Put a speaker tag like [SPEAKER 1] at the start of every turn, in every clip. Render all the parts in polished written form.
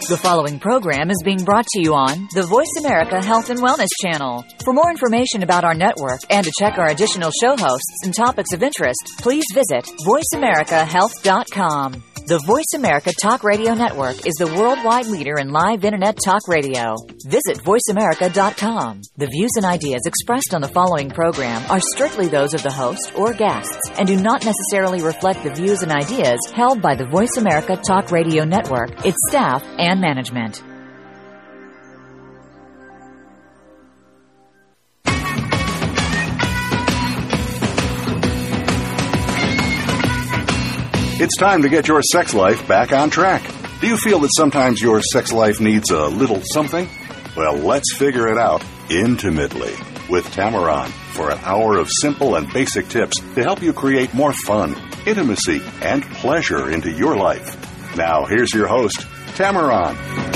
[SPEAKER 1] The following program is being brought to you on the Voice America Health and Wellness Channel. For more information about our network and to check our additional show hosts and topics of interest, please visit voiceamericahealth.com. The Voice America Talk Radio Network is the worldwide leader in live Internet talk radio. Visit voiceamerica.com. The views and ideas expressed on the following program are strictly those of the host or guests and do not necessarily reflect the views and ideas held by the Voice America Talk Radio Network, its staff, and management.
[SPEAKER 2] It's time to get your sex life back on track. Do you feel that sometimes your sex life needs a little something? Well, let's figure it out intimately with Tamaron for an hour of simple and basic tips to help you create more fun, intimacy, and pleasure into your life. Now, here's your host, Tamaron.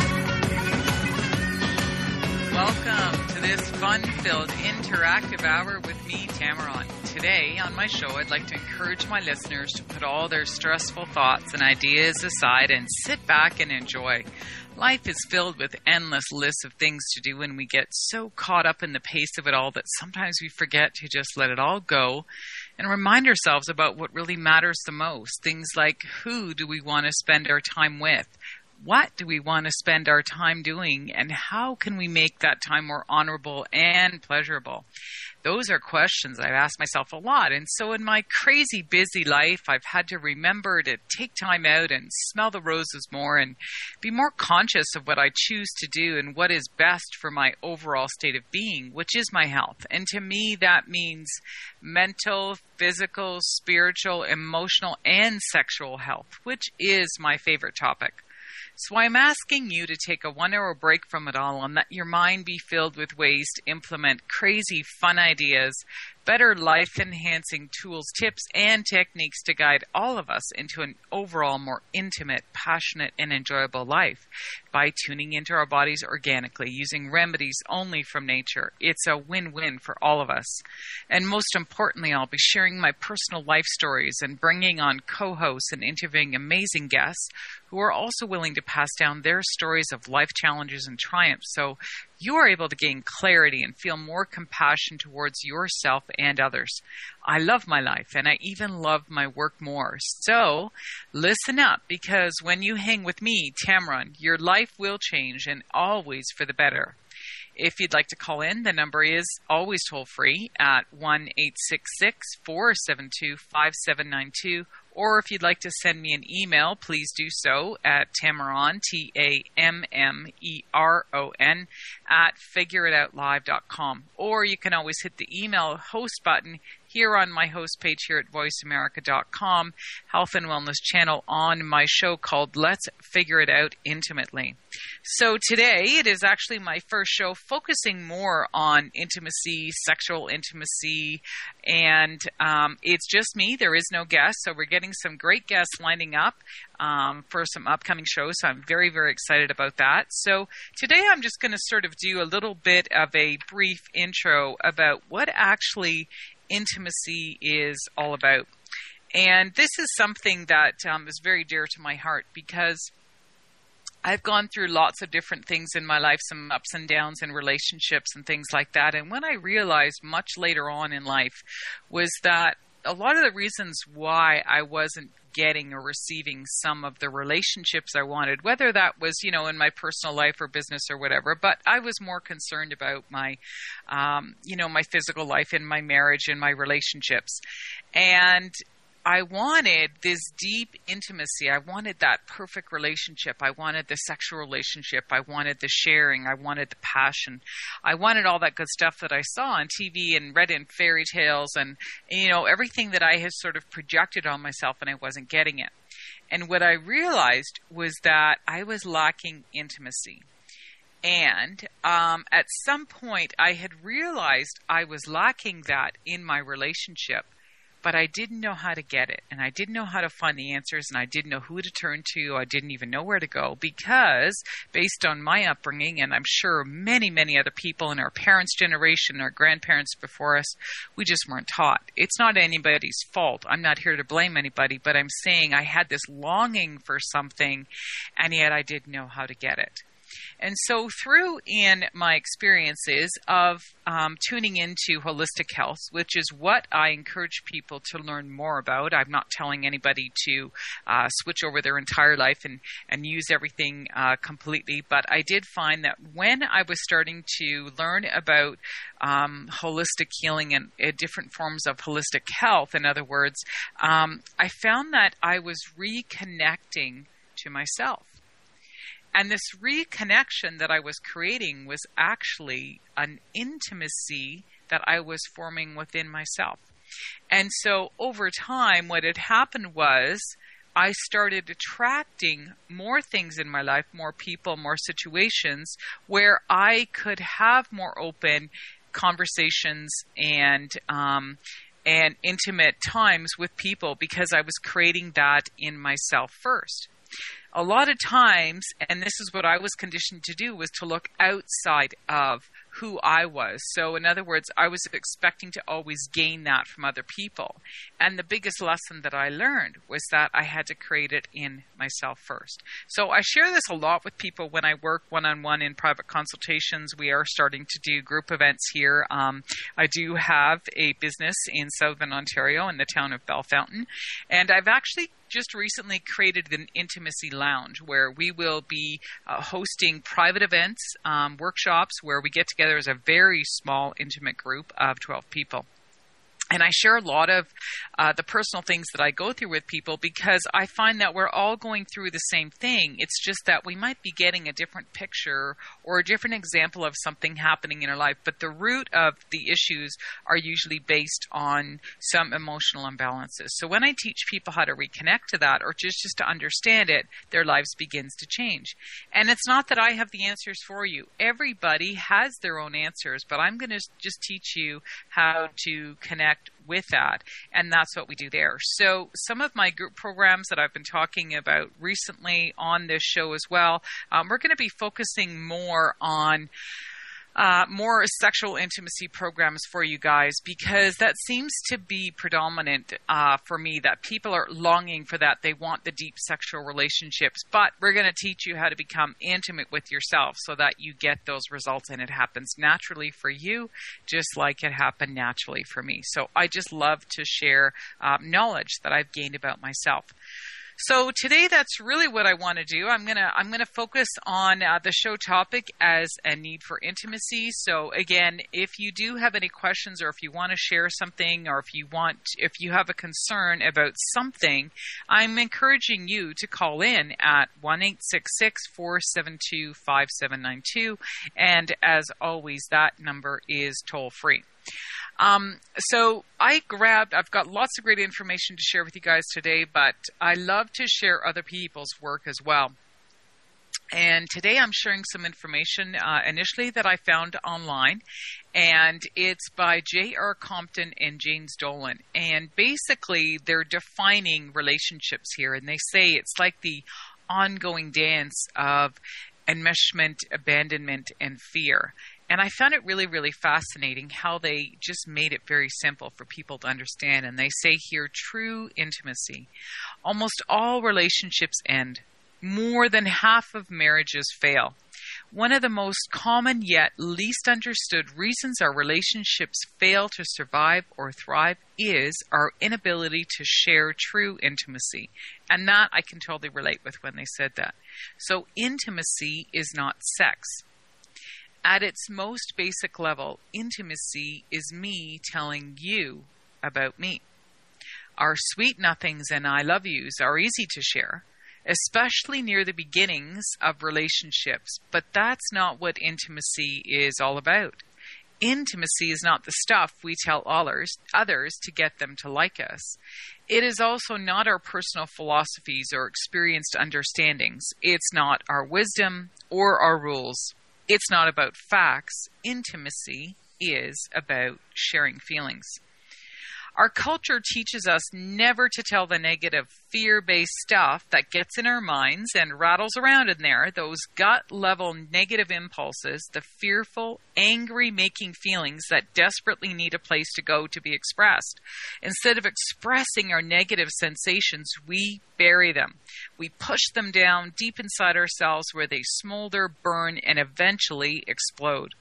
[SPEAKER 3] Welcome to this fun-filled interactive hour with me, Tamaron. Today on my show, I'd like to encourage my listeners to put all their stressful thoughts and ideas aside and sit back and enjoy. Life is filled with endless lists of things to do, and we get so caught up in the pace of it all that sometimes we forget to just let it all go and remind ourselves about what really matters the most. Things like, who do we want to spend our time with? What do we want to spend our time doing, and how can we make that time more honorable and pleasurable? Those are questions I've asked myself a lot. And so in my crazy busy life, I've had to remember to take time out and smell the roses more and be more conscious of what I choose to do and what is best for my overall state of being, which is my health. And to me, that means mental, physical, spiritual, emotional, and sexual health, which is my favorite topic. So I'm asking you to take a 1 hour break from it all and let your mind be filled with ways to implement crazy fun ideas, better life-enhancing tools, tips, and techniques to guide all of us into an overall more intimate, passionate, and enjoyable life by tuning into our bodies organically, using remedies only from nature. It's a win-win for all of us. And most importantly, I'll be sharing my personal life stories and bringing on co-hosts and interviewing amazing guests who are also willing to pass down their stories of life challenges and triumphs, so you are able to gain clarity and feel more compassion towards yourself and others. I love my life, and I even love my work more. So listen up, because when you hang with me, Tamaron, your life will change, and always for the better. If you'd like to call in, the number is always toll-free at 1-866-472-5792. Or if you'd like to send me an email, please do so at Tamaron, Tammeron, at figureitoutlive.com. Or you can always hit the email host button here on my host page here at voiceamerica.com, Health and Wellness Channel, on my show called Let's Figure It Out Intimately. So today it is actually my first show focusing more on intimacy, sexual intimacy, and it's just me. There is no guest, so we're getting some great guests lining up for some upcoming shows. So I'm very, very excited about that. So today I'm just going to sort of do a little bit of a brief intro about what actually intimacy is all about. And this is something that is very dear to my heart, because I've gone through lots of different things in my life, some ups and downs in relationships and things like that. And what I realized much later on in life was that a lot of the reasons why I wasn't getting or receiving some of the relationships I wanted, whether that was, in my personal life or business or whatever, but I was more concerned about my, my physical life and my marriage and my relationships. And I wanted this deep intimacy. I wanted that perfect relationship. I wanted the sexual relationship. I wanted the sharing. I wanted the passion. I wanted all that good stuff that I saw on TV and read in fairy tales and, everything that I had sort of projected on myself, and I wasn't getting it. And what I realized was that I was lacking intimacy. And at some point, I had realized I was lacking that in my relationship. but I didn't know how to get it, and I didn't know how to find the answers, and I didn't know who to turn to. I didn't even know where to go because based on my upbringing, and I'm sure many, many other people in our parents' generation, our grandparents before us, we just weren't taught. It's not anybody's fault. I'm not here to blame anybody, but I'm saying I had this longing for something, and yet I didn't know how to get it. And so through in my experiences of tuning into holistic health, which is what I encourage people to learn more about. I'm not telling anybody to switch over their entire life and use everything completely. But I did find that when I was starting to learn about holistic healing and different forms of holistic health, in other words, I found that I was reconnecting to myself. And this reconnection that I was creating was actually an intimacy that I was forming within myself. And so over time, what had happened was I started attracting more things in my life, more people, more situations where I could have more open conversations and intimate times with people because I was creating that in myself first. A lot of times, and this is what I was conditioned to do, was to look outside of who I was. So in other words, I was expecting to always gain that from other people. And the biggest lesson that I learned was that I had to create it in myself first. So I share this a lot with people when I work one-on-one in private consultations. We are starting to do group events here. I do have a business in Southern Ontario in the town of Bellefontaine. And I've actually just recently created an intimacy lounge where we will be hosting private events, workshops where we get together as a very small, intimate group of 12 people. And I share a lot of the personal things that I go through with people because I find that we're all going through the same thing. It's just that we might be getting a different picture or a different example of something happening in our life. But the root of the issues are usually based on some emotional imbalances. So when I teach people how to reconnect to that or just to understand it, their lives begins to change. And it's not that I have the answers for you. Everybody has their own answers, but I'm going to just teach you how to connect with that, and that's what we do there. So some of my group programs that I've been talking about recently on this show as well, we're going to be focusing more on more sexual intimacy programs for you guys because that seems to be predominant for me, that people are longing for that. They want the deep sexual relationships, but we're going to teach you how to become intimate with yourself so that you get those results and it happens naturally for you, just like it happened naturally for me. So I just love to share knowledge that I've gained about myself. So today, that's really what I want to do. I'm gonna focus on the show topic as a need for intimacy. So again, if you do have any questions, or if you want to share something, or if you have a concern about something, I'm encouraging you to call in at 1-866-472-5792, and as always, that number is toll free. So I've got lots of great information to share with you guys today, but I love to share other people's work as well. And today I'm sharing some information initially that I found online, and it's by J.R. Compton and James Dolan. And basically they're defining relationships here, and they say it's like the ongoing dance of enmeshment, abandonment, and fear. And I found it really, really fascinating how they just made it very simple for people to understand. And they say here, true intimacy. Almost all relationships end. More than half of marriages fail. One of the most common yet least understood reasons our relationships fail to survive or thrive is our inability to share true intimacy. And that I can totally relate with when they said that. So intimacy is not sex. At its most basic level, intimacy is me telling you about me. Our sweet nothings and I love yous are easy to share, especially near the beginnings of relationships, but that's not what intimacy is all about. Intimacy is not the stuff we tell others to get them to like us. It is also not our personal philosophies or experienced understandings. It's not our wisdom or our rules. It's not about facts. Intimacy is about sharing feelings. Our culture teaches us never to tell the negative, fear-based stuff that gets in our minds and rattles around in there, those gut-level negative impulses, the fearful, angry-making feelings that desperately need a place to go to be expressed. Instead of expressing our negative sensations, we bury them. We push them down deep inside ourselves where they smolder, burn, and eventually explode.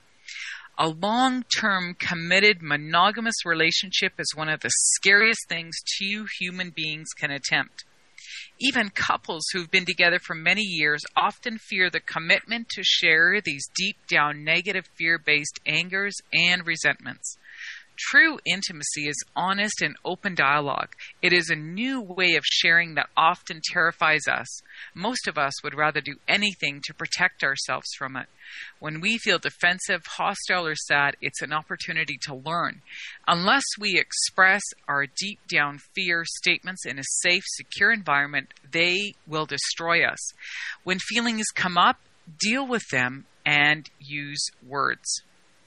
[SPEAKER 3] A long-term, committed, monogamous relationship is one of the scariest things two human beings can attempt. Even couples who've been together for many years often fear the commitment to share these deep-down negative fear-based angers and resentments. True intimacy is honest and open dialogue. It is a new way of sharing that often terrifies us. Most of us would rather do anything to protect ourselves from it. When we feel defensive, hostile, or sad, it's an opportunity to learn. Unless we express our deep down fear statements in a safe, secure environment, they will destroy us. When feelings come up, deal with them and use words.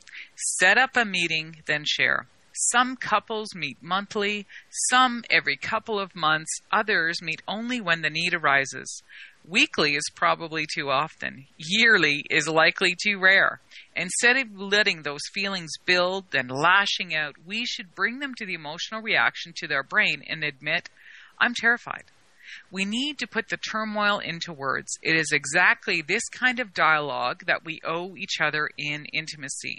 [SPEAKER 3] Set up a meeting, then share. Some couples meet monthly, some every couple of months, others meet only when the need arises. Weekly is probably too often. Yearly is likely too rare. Instead of letting those feelings build and lashing out, we should bring them to the emotional reaction to their brain and admit, I'm terrified. We need to put the turmoil into words. It is exactly this kind of dialogue that we owe each other in intimacy.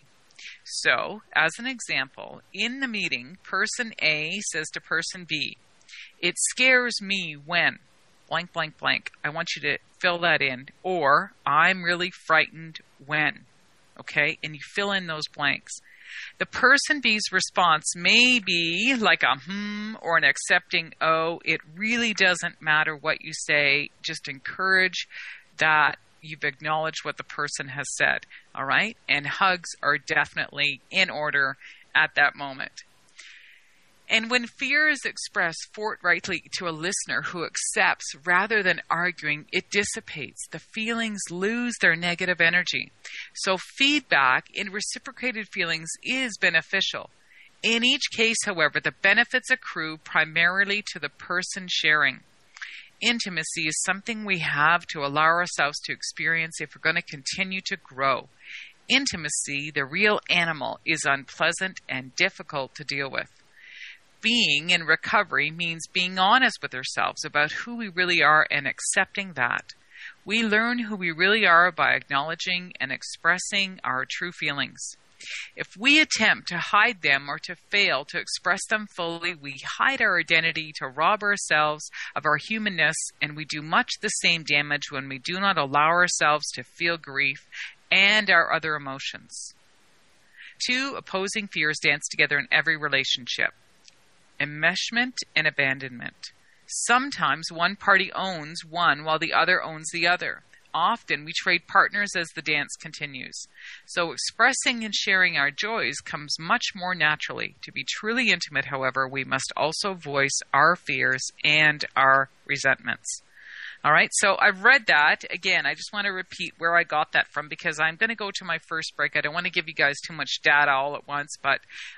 [SPEAKER 3] So, as an example, in the meeting, person A says to person B, it scares me when, blank, blank, blank. I want you to fill that in. Or, I'm really frightened when. Okay? And you fill in those blanks. The person B's response may be like a or an accepting oh. It really doesn't matter what you say. Just encourage that you've acknowledged what the person has said, all right? And hugs are definitely in order at that moment. And when fear is expressed forthrightly to a listener who accepts rather than arguing, it dissipates. The feelings lose their negative energy. So feedback in reciprocated feelings is beneficial. In each case, however, the benefits accrue primarily to the person sharing. Intimacy is something we have to allow ourselves to experience if we're going to continue to grow. Intimacy, the real animal, is unpleasant and difficult to deal with. Being in recovery means being honest with ourselves about who we really are and accepting that. We learn who we really are by acknowledging and expressing our true feelings. If we attempt to hide them or to fail to express them fully, we hide our identity to rob ourselves of our humanness, and we do much the same damage when we do not allow ourselves to feel grief and our other emotions. Two opposing fears dance together in every relationship: enmeshment and abandonment. Sometimes one party owns one while the other owns the other. Often we trade partners as the dance continues. So expressing and sharing our joys comes much more naturally. To be truly intimate, however, we must also voice our fears and our resentments. All right, so I've read that. Again, I just want to repeat where I got that from because I'm going to go to my first break. I don't want to give you guys too much data all at once, but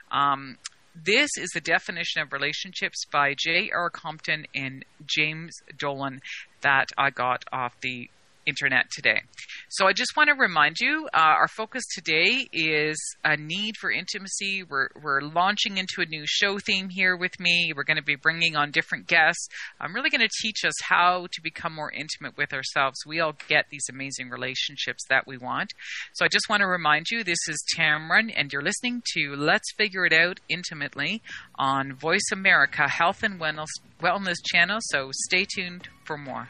[SPEAKER 3] this is the definition of relationships by J.R. Compton and James Dolan that I got off the internet today. So I just want to remind you, our focus today is a need for intimacy. We're launching into a new show theme here with me. We're going to be bringing on different guests. I'm really going to teach us how to become more intimate with ourselves. We all get these amazing relationships that we want. So I just want to remind you, this is Tamron, and you're listening to Let's Figure It Out Intimately on Voice America Health and Wellness Channel. So stay tuned for more.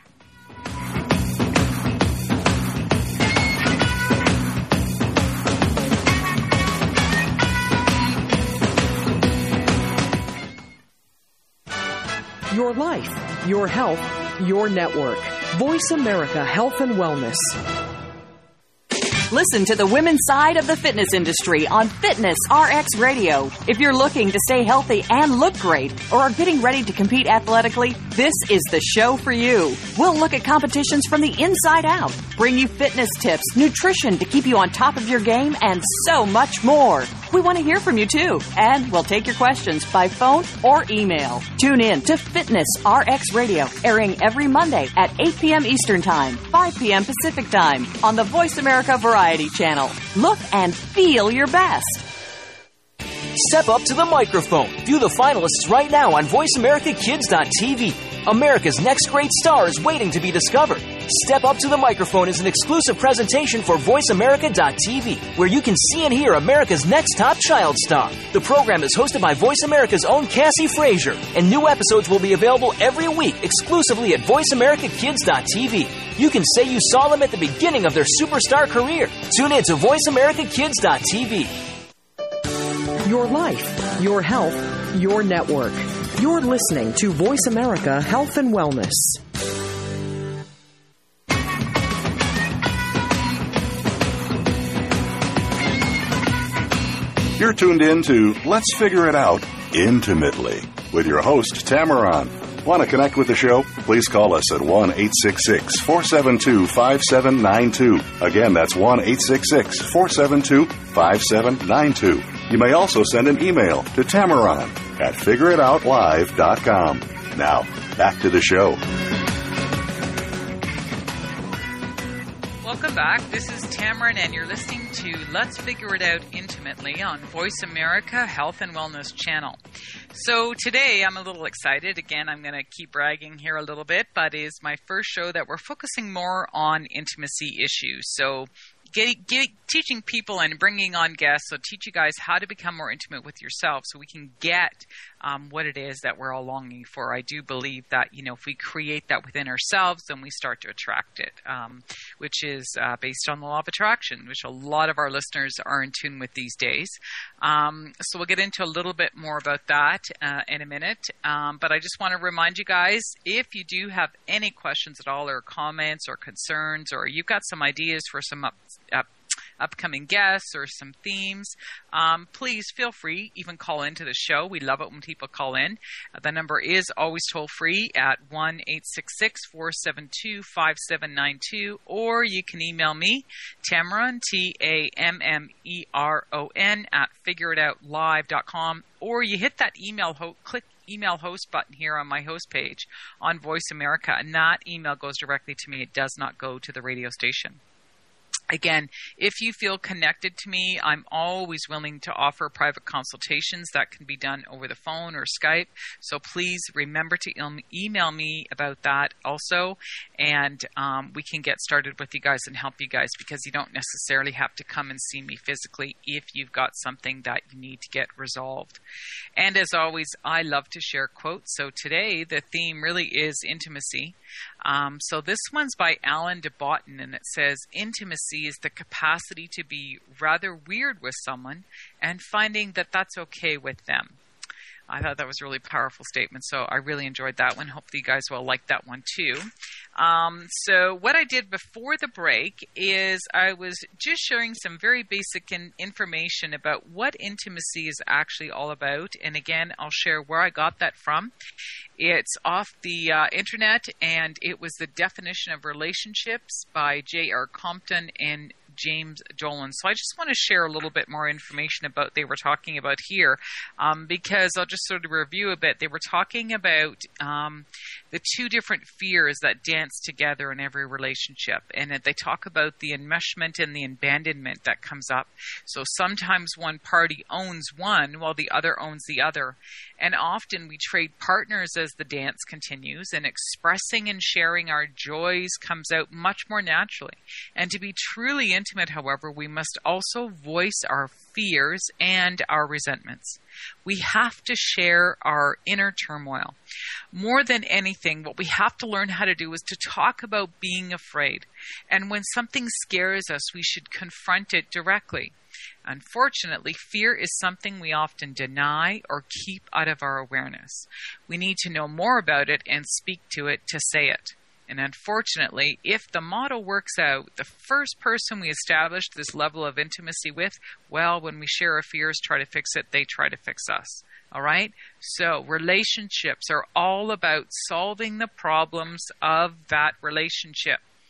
[SPEAKER 4] Your life, your health, your network. Voice America Health and Wellness.
[SPEAKER 1] Listen to the women's side of the fitness industry on Fitness RX Radio. If you're looking to stay healthy and look great, or are getting ready to compete athletically, this is the show for you. We'll look at competitions from the inside out, bring you fitness tips, nutrition to keep you on top of your game, and so much more.
[SPEAKER 4] We want to hear from you, too. And we'll take your questions by phone or email. Tune in to Fitness RX Radio, airing every Monday at 8 p.m. Eastern Time, 5 p.m. Pacific Time on the Voice America Variety Channel. Look and feel your best.
[SPEAKER 5] Step up to the microphone. View the finalists right now on VoiceAmericaKids.tv. America's next great star is waiting to be discovered. Step Up to the Microphone is an exclusive presentation for VoiceAmerica.tv, where you can see and hear America's next top child star. The program is hosted by Voice America's own Cassie Frazier, and new episodes will be available every week exclusively at VoiceAmericaKids.tv. You can say you saw them at the beginning of their superstar career. Tune in to VoiceAmericaKids.tv.
[SPEAKER 4] Your life, your health, your network. You're listening to Voice America Health and Wellness.
[SPEAKER 2] You're tuned in to Let's Figure It Out Intimately with your host, Tamaron. Want to connect with the show? Please call us at 1-866-472-5792. Again, that's 1-866-472-5792. You may also send an email to Tamaron at figureitoutlive.com. Now, back to the show.
[SPEAKER 3] Welcome back. This is Tamaron, and you're listening to Let's Figure It Out Intimately on Voice America Health and Wellness channel. So today I'm a little excited. Again, I'm going to keep bragging here a little bit, but it's my first show that we're focusing more on intimacy issues. So teaching people and bringing on guests, so teach you guys how to become more intimate with yourself so we can get what it is that we're all longing for. I do believe that, if we create that within ourselves, then we start to attract it, which is based on the law of attraction, which a lot of our listeners are in tune with these days. So we'll get into a little bit more about that in a minute. But I just want to remind you guys, if you do have any questions at all or comments or concerns, or you've got some ideas for some upcoming guests or some themes, please feel free, even call into the show. We love it when people call in. The number is always toll free at 1-866-472-5792, or you can email me, Tamaron, Tammeron, at figureitoutlive.com, or you hit that click email host button here on my host page on Voice America, and that email goes directly to me. It does not go to the radio station. Again, if you feel connected to me, I'm always willing to offer private consultations that can be done over the phone or Skype. So please remember to email me about that also, and we can get started with you guys and help you guys, because you don't necessarily have to come and see me physically if you've got something that you need to get resolved. And as always, I love to share quotes. So today the theme really is intimacy. So this one's by Alan de Botton, and it says, intimacy is the capacity to be rather weird with someone and finding that that's okay with them. I thought that was a really powerful statement, so I really enjoyed that one. Hopefully you guys will like that one too. So what I did before the break is I was just sharing some very basic information about what intimacy is actually all about. And again, I'll share where I got that from. It's off the internet, and it was the definition of relationships by J.R. Compton and James Dolan. So I just want to share a little bit more information about they were talking about here, because I'll just sort of review a bit. They were talking about the two different fears that dance together in every relationship, and they talk about the enmeshment and the abandonment that comes up. So sometimes one party owns one while the other owns the other, and often we trade partners as the dance continues, and expressing and sharing our joys comes out much more naturally. And to be truly intimate, however, we must also voice our fears and our resentments. We have to share our inner turmoil. More than anything, what we have to learn how to do is to talk about being afraid. And when something scares us, we should confront it directly. Unfortunately, fear is something we often deny or keep out of our awareness. We need to know more about it and speak to it to say it. And unfortunately, if the model works out, the first person we establish this level of intimacy with, well, when we share our fears, try to fix it, they try to fix us. All right? So relationships are all about solving the problems of that relationship.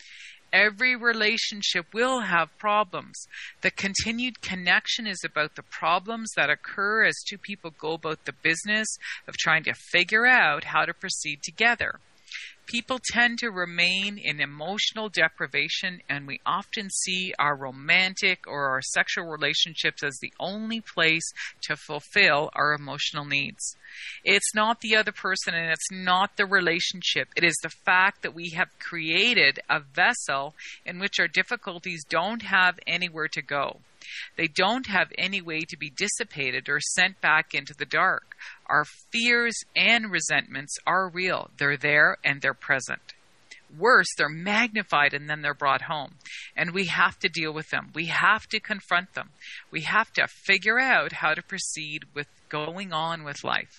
[SPEAKER 3] Every relationship will have problems. The continued connection is about the problems that occur as two people go about the business of trying to figure out how to proceed together. People tend to remain in emotional deprivation, and we often see our romantic or our sexual relationships as the only place to fulfill our emotional needs. It's not the other person, and it's not the relationship. It is the fact that we have created a vessel in which our difficulties don't have anywhere to go. They don't have any way to be dissipated or sent back into the dark. Our fears and resentments are real. They're there and they're present. Worse, they're magnified and then they're brought home. And we have to deal with them. We have to confront them. We have to figure out how to proceed with going on with life.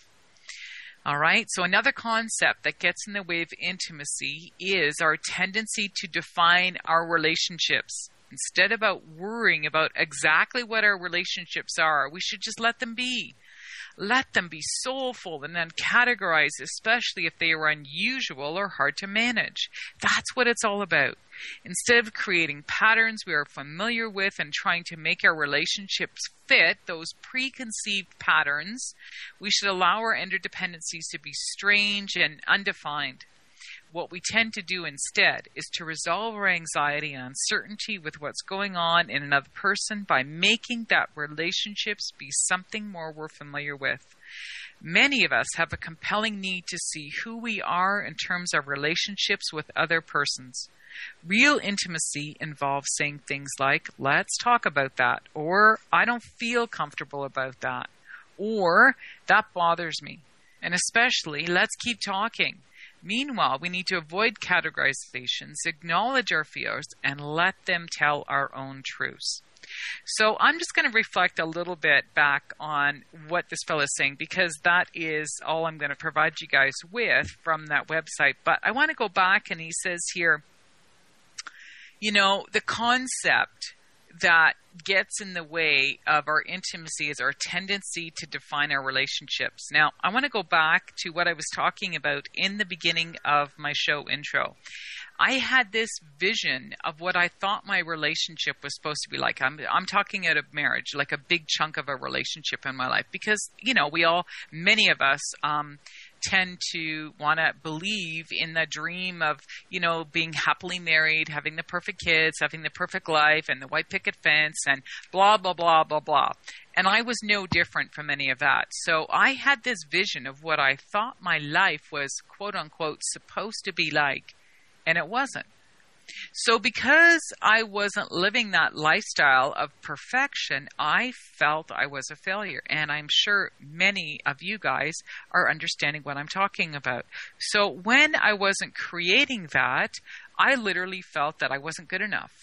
[SPEAKER 3] All right, so another concept that gets in the way of intimacy is our tendency to define our relationships. Instead of worrying about exactly what our relationships are, we should just let them be. Let them be soulful and then categorized, especially if they are unusual or hard to manage. That's what it's all about. Instead of creating patterns we are familiar with and trying to make our relationships fit those preconceived patterns, we should allow our interdependencies to be strange and undefined. What we tend to do instead is to resolve our anxiety and uncertainty with what's going on in another person by making that relationships be something more we're familiar with. Many of us have a compelling need to see who we are in terms of relationships with other persons. Real intimacy involves saying things like, let's talk about that, or I don't feel comfortable about that, or that bothers me, and especially, let's keep talking. Meanwhile, we need to avoid categorizations, acknowledge our fears, and let them tell our own truths. So I'm just going to reflect a little bit back on what this fellow is saying, because that is all I'm going to provide you guys with from that website. But I want to go back, and he says here, you know, the concept that gets in the way of our intimacy is our tendency to define our relationships. Now, I want to go back to what I was talking about in the beginning of my show intro. I had this vision of what I thought my relationship was supposed to be like. I'm talking out of marriage, like a big chunk of a relationship in my life, because, you know, many of us, tend to want to believe in the dream of, you know, being happily married, having the perfect kids, having the perfect life, and the white picket fence, and blah, blah, blah, blah, blah. And I was no different from any of that. So I had this vision of what I thought my life was, quote unquote, supposed to be like, and it wasn't. So because I wasn't living that lifestyle of perfection, I felt I was a failure. And I'm sure many of you guys are understanding what I'm talking about. So when I wasn't creating that, I literally felt that I wasn't good enough.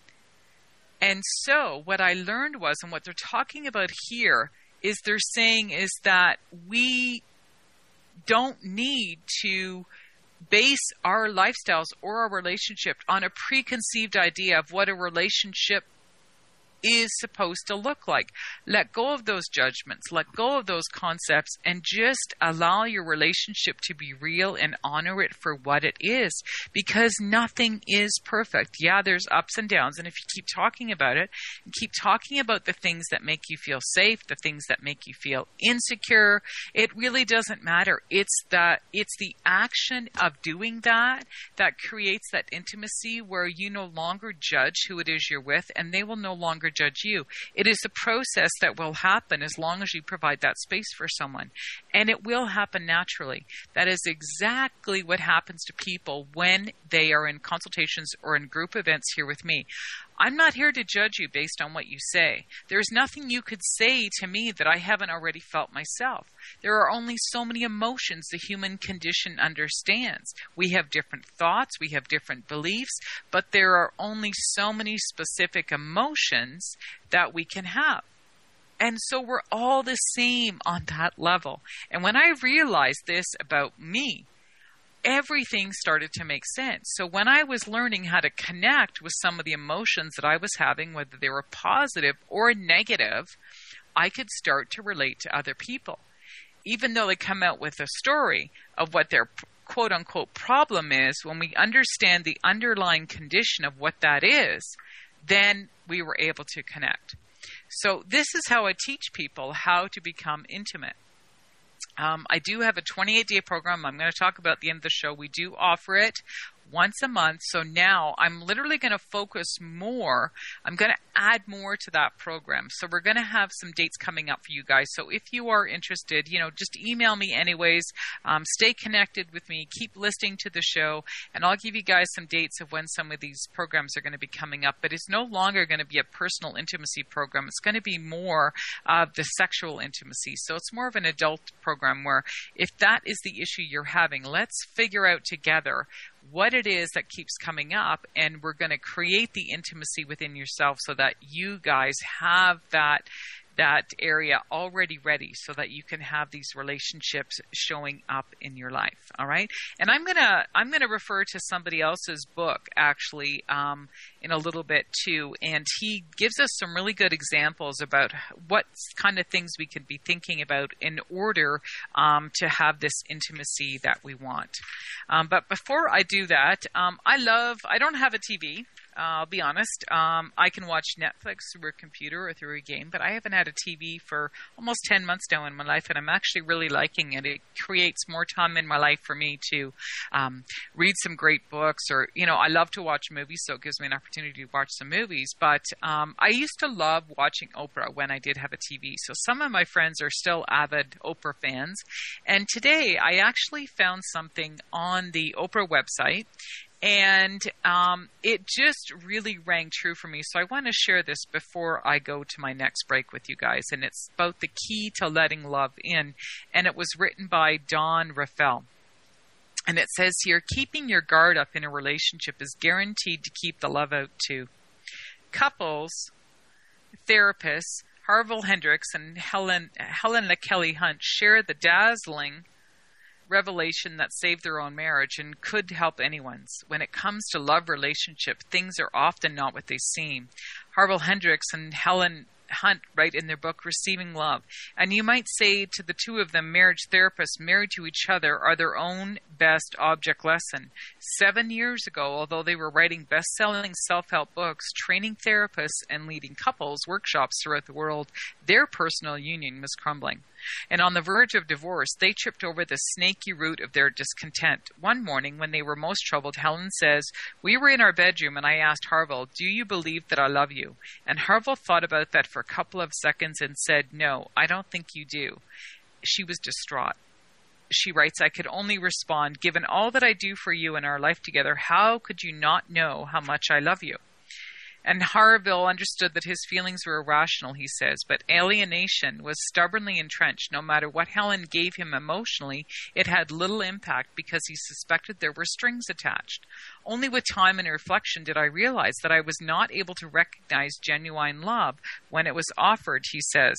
[SPEAKER 3] And so what I learned was, and what they're talking about here, is they're saying is that we don't need to base our lifestyles or our relationship on a preconceived idea of what a relationship is supposed to look like. Let go of those judgments, let go of those concepts, and just allow your relationship to be real and honor it for what it is, because nothing is perfect. Yeah, there's ups and downs, and if you keep talking about it, and keep talking about the things that make you feel safe, the things that make you feel insecure, it really doesn't matter. It's the action of doing that creates that intimacy where you no longer judge who it is you're with, and they will no longer judge you. It is a process that will happen as long as you provide that space for someone. And it will happen naturally. That is exactly what happens to people when they are in consultations or in group events here with me. I'm not here to judge you based on what you say. There's nothing you could say to me that I haven't already felt myself. There are only so many emotions the human condition understands. We have different thoughts, we have different beliefs, but there are only so many specific emotions that we can have. And so we're all the same on that level. And when I realized this about me, everything started to make sense. So when I was learning how to connect with some of the emotions that I was having, whether they were positive or negative, I could start to relate to other people. Even though they come out with a story of what their quote-unquote problem is, when we understand the underlying condition of what that is, then we were able to connect. So this is how I teach people how to become intimate. I do have a 28-day program I'm going to talk about at the end of the show. We do offer it once a month. So now I'm literally going to focus more. I'm going to add more to that program. So we're going to have some dates coming up for you guys. So if you are interested, just email me anyways. Stay connected with me. Keep listening to the show. And I'll give you guys some dates of when some of these programs are going to be coming up. But it's no longer going to be a personal intimacy program. It's going to be more of the sexual intimacy. So it's more of an adult program where if that is the issue you're having, let's figure out together what it is that keeps coming up, and we're going to create the intimacy within yourself so that you guys have that area already ready so that you can have these relationships showing up in your life. All right. And I'm going to refer to somebody else's book actually in a little bit too. And he gives us some really good examples about what kind of things we could be thinking about in order to have this intimacy that we want. But before I do that, I don't have a TV. I'll be honest. I can watch Netflix through a computer or through a game, but I haven't had a TV for almost 10 months now in my life, and I'm actually really liking it. It creates more time in my life for me to read some great books, or, I love to watch movies, so it gives me an opportunity to watch some movies. But I used to love watching Oprah when I did have a TV, so some of my friends are still avid Oprah fans. And today I actually found something on the Oprah website, and it just really rang true for me. So I want to share this before I go to my next break with you guys. And it's about the key to letting love in. And it was written by Don Rafael. And it says here, keeping your guard up in a relationship is guaranteed to keep the love out too. Couples, therapists, Harville Hendrix and Helen LaKelly Hunt share the dazzling revelation that saved their own marriage and could help anyone's. When it comes to love relationship, things are often not what they seem. Harville Hendrix and Helen Hunt write in their book, Receiving Love. And you might say to the two of them, marriage therapists married to each other are their own best object lesson. 7 years ago, although they were writing best-selling self-help books, training therapists, and leading couples workshops throughout the world, their personal union was crumbling. And on the verge of divorce, they tripped over the snaky root of their discontent. One morning, when they were most troubled, Helen says, we were in our bedroom and I asked Harville, do you believe that I love you? And Harville thought about that for a couple of seconds and said, no, I don't think you do. She was distraught. She writes, I could only respond, given all that I do for you in our life together, how could you not know how much I love you? And Harville understood that his feelings were irrational, he says, but alienation was stubbornly entrenched. No matter what Helen gave him emotionally, it had little impact because he suspected there were strings attached. Only with time and reflection did I realize that I was not able to recognize genuine love when it was offered, he says.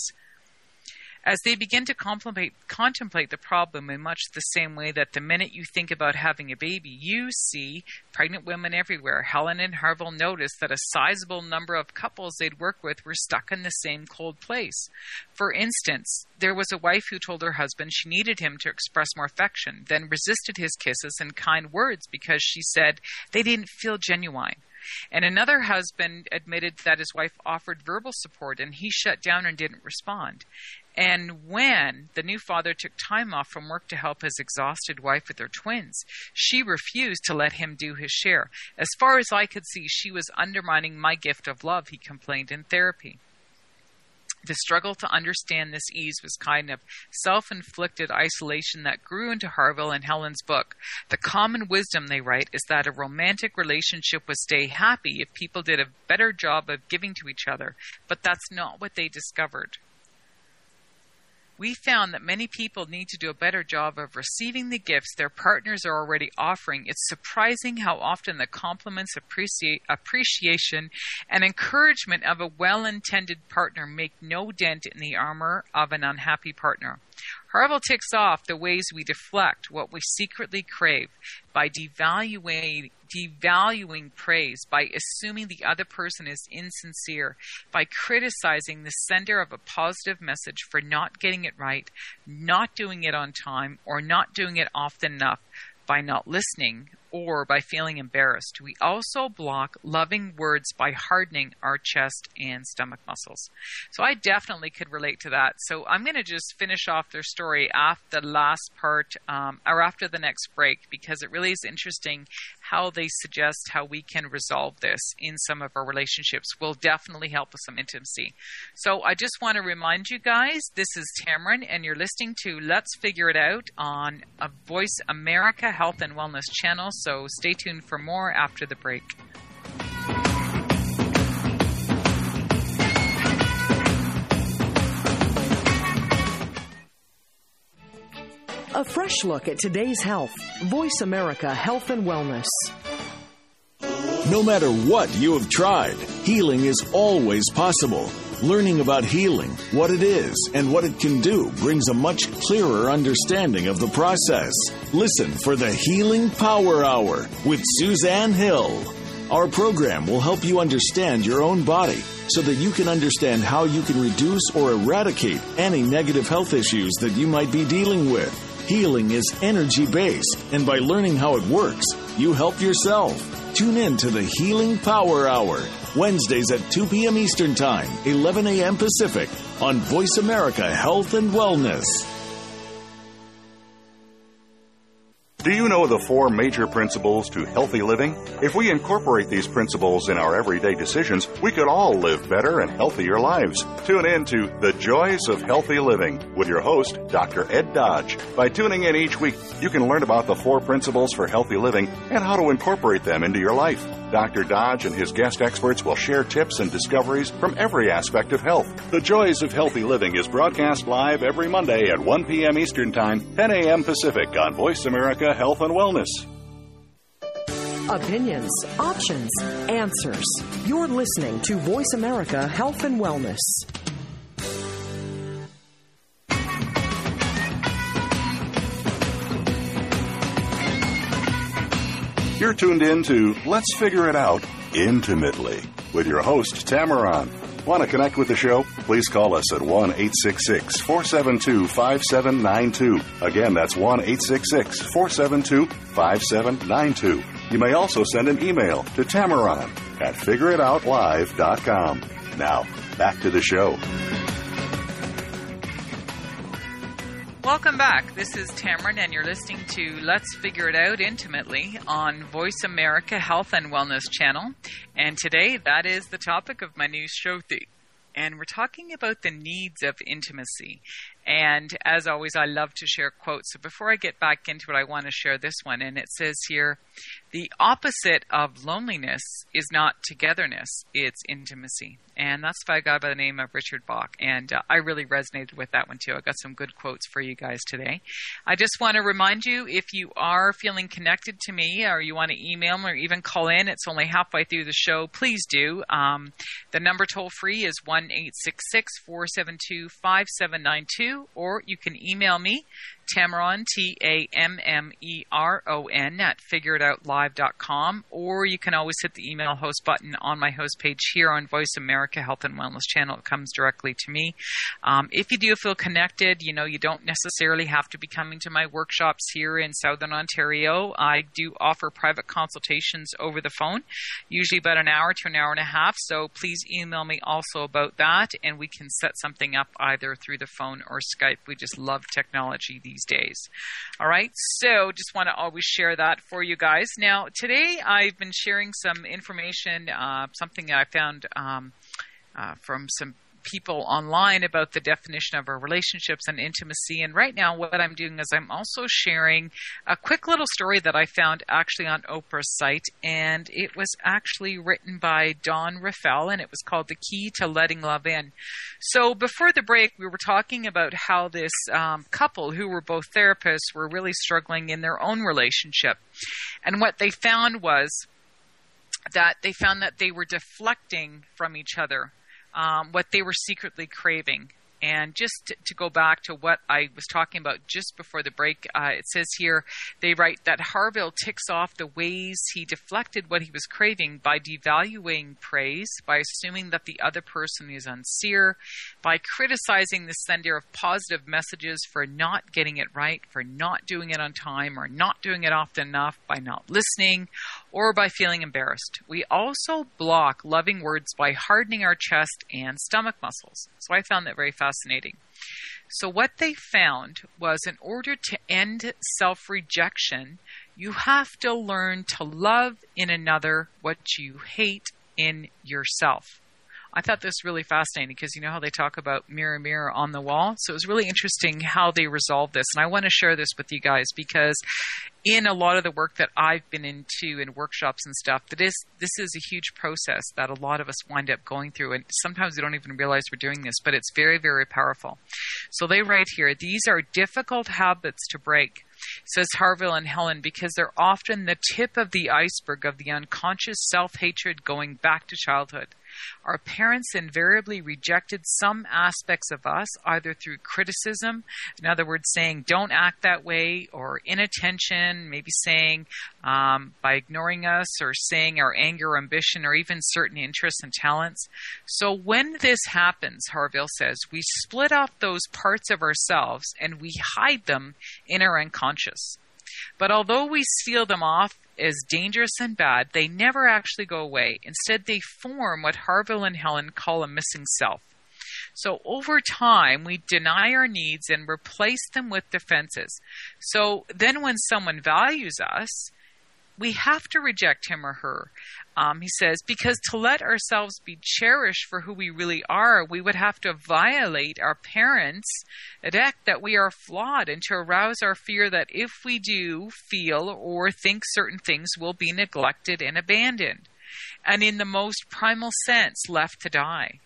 [SPEAKER 3] As they begin to contemplate the problem in much the same way that the minute you think about having a baby, you see pregnant women everywhere. Helen and Harville noticed that a sizable number of couples they'd worked with were stuck in the same cold place. For instance, there was a wife who told her husband she needed him to express more affection, then resisted his kisses and kind words because she said they didn't feel genuine. And another husband admitted that his wife offered verbal support and he shut down and didn't respond. And when the new father took time off from work to help his exhausted wife with her twins, she refused to let him do his share. As far as I could see, she was undermining my gift of love, he complained in therapy. The struggle to understand this ease was kind of self-inflicted isolation that grew into Harville and Helen's book. The common wisdom, they write, is that a romantic relationship would stay happy if people did a better job of giving to each other. But that's not what they discovered. We found that many people need to do a better job of receiving the gifts their partners are already offering. It's surprising how often the compliments, appreciation, and encouragement of a well-intended partner make no dent in the armor of an unhappy partner. Harville ticks off the ways we deflect what we secretly crave by devaluing praise, by assuming the other person is insincere, by criticizing the sender of a positive message for not getting it right, not doing it on time, or not doing it often enough. by not listening or by feeling embarrassed. We also block loving words by hardening our chest and stomach muscles. So I definitely could relate to that. So I'm going to just finish off their story after the last part, or after the next break, because it really is interesting how they suggest how we can resolve this in some of our relationships will definitely help with some intimacy. So I just want to remind you guys, this is Tamron, and you're listening to Let's Figure It Out on a Voice America Health and Wellness channel. So stay tuned for more after the break.
[SPEAKER 6] A fresh look at today's health. Voice America Health and Wellness.
[SPEAKER 7] No matter what you have tried, healing is always possible. Learning about healing, what it is, and what it can do brings a much clearer understanding of the process. Listen for the Healing Power Hour with Suzanne Hill. Our program will help you understand your own body so that you can understand how you can reduce or eradicate any negative health issues that you might be dealing with. Healing is energy-based, and by learning how it works, you help yourself. Tune in to the Healing Power Hour, Wednesdays at 2 p.m. Eastern Time, 11 a.m. Pacific, on Voice America Health and Wellness.
[SPEAKER 2] Do you know the 4 major principles to healthy living? If we incorporate these principles in our everyday decisions, we could all live better and healthier lives. Tune in to The Joys of Healthy Living with your host, Dr. Ed Dodge. By tuning in each week, you can learn about the 4 principles for healthy living and how to incorporate them into your life. Dr. Dodge and his guest experts will share tips and discoveries from every aspect of health. The Joys of Healthy Living is broadcast live every Monday at 1 p.m. Eastern Time, 10 a.m. Pacific on Voice America Health and Wellness.
[SPEAKER 6] Opinions, options, answers. You're listening to Voice America Health and Wellness.
[SPEAKER 2] You're tuned in to Let's Figure It Out Intimately with your host, Tamaron. Want to connect with the show? Please call us at 1-866-472-5792. Again, that's 1-866-472-5792. You may also send an email to Tamaron at figureitoutlive.com. Now, back to the show.
[SPEAKER 3] Welcome back. This is Tamron, and you're listening to Let's Figure It Out Intimately on Voice America Health and Wellness channel. And today, that is the topic of my new show. And we're talking about the needs of intimacy. And as always, I love to share quotes. So before I get back into it, I want to share this one. And it says here, the opposite of loneliness is not togetherness, it's intimacy. And that's by a guy by the name of Richard Bach. And I really resonated with that one too. I got some good quotes for you guys today. I just want to remind you, if you are feeling connected to me or you want to email me or even call in, it's only halfway through the show, please do. The number toll free is 1-866-472-5792, or you can email me, Tamron, Tammeron, at figureitoutlive.com, or you can always hit the email host button on my host page here on Voice America Health and Wellness channel. It comes directly to me. If you do feel connected, you don't necessarily have to be coming to my workshops here in Southern Ontario. I do offer private consultations over the phone, usually about an hour to an hour and a half, so please email me also about that, and we can set something up either through the phone or Skype. We just love technology these days. All right, so just want to always share that for you guys. Now, today I've been sharing some information, something I found from some people online about the definition of our relationships and intimacy. And right now what I'm doing is I'm also sharing a quick little story that I found actually on Oprah's site, and it was actually written by Dawn Raffel, and it was called The Key to Letting Love In. So before the break, we were talking about how this couple, who were both therapists, were really struggling in their own relationship. And what they found was that they were deflecting from each other what they were secretly craving. And just to go back to what I was talking about just before the break, it says here, they write that Harville ticks off the ways he deflected what he was craving by devaluing praise, by assuming that the other person is unsincere, by criticizing the sender of positive messages for not getting it right, for not doing it on time, or not doing it often enough, by not listening, or by feeling embarrassed. We also block loving words by hardening our chest and stomach muscles. So I found that very fascinating. So what they found was, in order to end self-rejection, you have to learn to love in another what you hate in yourself. I thought this really fascinating because you know how they talk about mirror, mirror on the wall? So it was really interesting how they resolved this. And I want to share this with you guys because in a lot of the work that I've been into in workshops and stuff, this is a huge process that a lot of us wind up going through. And sometimes we don't even realize we're doing this, but it's very, very powerful. So they write here, these are difficult habits to break, says Harville and Helen, because they're often the tip of the iceberg of the unconscious self-hatred going back to childhood. Our parents invariably rejected some aspects of us, either through criticism, in other words, saying, don't act that way, or inattention, maybe saying, by ignoring us, or saying our anger, ambition, or even certain interests and talents. So when this happens, Harville says, we split off those parts of ourselves and we hide them in our unconscious. But although we seal them off as dangerous and bad, they never actually go away. Instead, they form what Harville and Helen call a missing self. So over time, we deny our needs and replace them with defenses. So then when someone values us, we have to reject him or her. He says, because to let ourselves be cherished for who we really are, we would have to violate our parents' edict that we are flawed, and to arouse our fear that if we do feel or think certain things, we'll be neglected and abandoned, and in the most primal sense, left to die.